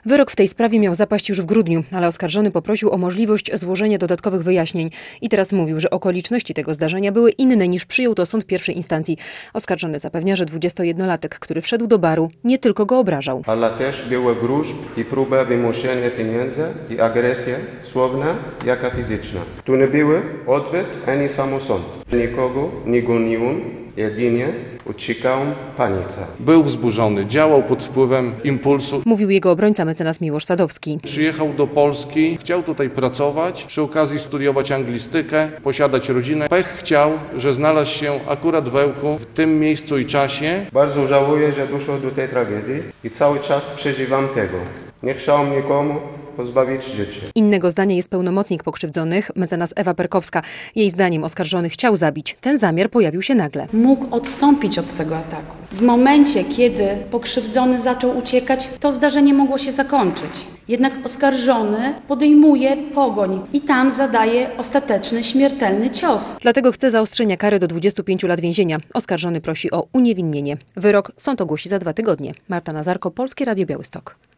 Wyrok w tej sprawie miał zapaść już w grudniu, ale oskarżony poprosił o możliwość złożenia dodatkowych wyjaśnień. I teraz mówił, że okoliczności tego zdarzenia były inne niż przyjął to sąd pierwszej instancji. Oskarżony zapewnia, że 21-latek, który wszedł do baru, nie tylko go obrażał. Ale też było gruźb i próba wymuszenia pieniędzy i agresja słowna, jak i fizyczna. Tu nie były odwet ani samosąd. Nikogo nie goniłem, jedynie uciekałem panice. Był wzburzony, działał pod wpływem impulsu. Mówił jego obrońca mecenas Miłosz Sadowski. Przyjechał do Polski, chciał tutaj pracować, przy okazji studiować anglistykę, posiadać rodzinę. Pech chciał, że znalazł się akurat w Ełku, w tym miejscu i czasie. Bardzo żałuję, że doszło do tej tragedii i cały czas przeżywam tego. Nie chciałem nikomu pozbawić życia. Innego zdania jest pełnomocnik pokrzywdzonych, mecenas Ewa Perkowska. Jej zdaniem oskarżony chciał zabić. Ten zamiar pojawił się nagle. Mógł odstąpić od tego ataku. W momencie, kiedy pokrzywdzony zaczął uciekać, to zdarzenie mogło się zakończyć. Jednak oskarżony podejmuje pogoń i tam zadaje ostateczny, śmiertelny cios. Dlatego chce zaostrzenia kary do 25 lat więzienia. Oskarżony prosi o uniewinnienie. Wyrok sąd ogłosi za 2 tygodnie. Marta Nazarko, Polskie Radio Białystok.